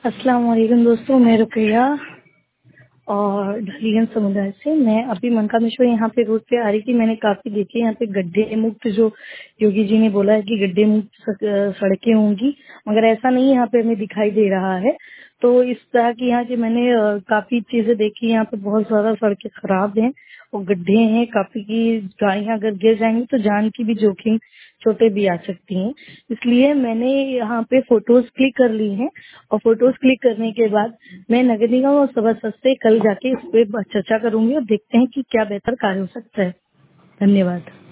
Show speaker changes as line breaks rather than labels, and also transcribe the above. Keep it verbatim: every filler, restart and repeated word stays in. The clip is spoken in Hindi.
अस्सलाम वालेकुम दोस्तों, मैं रुकैया और ढलियन समुदाय से। मैं अभी मनकामेश्वर यहाँ पे रोड पे आ रही थी। मैंने काफी देखे यहाँ पे गड्ढे मुक्त, जो योगी जी ने बोला है कि गड्ढे मुक्त सक- सड़कें होंगी, मगर ऐसा नहीं यहाँ पे हमें दिखाई दे रहा है। तो इस तरह की यहाँ की मैंने अ, काफी चीजें देखी। यहाँ पे बहुत ज्यादा सड़कें खराब हैं और गड्ढे हैं काफी, की गाड़ियां अगर गिर जाएंगी तो जान की भी जोखिम, चोटें भी आ सकती हैं। इसलिए मैंने यहाँ पे फोटोज क्लिक कर ली हैं और फोटोज क्लिक करने के बाद मैं नगर निगम और सभासद से कल जाके इस पे चर्चा करूंगी और देखते हैं कि क्या बेहतर कार्य हो सकता है। धन्यवाद।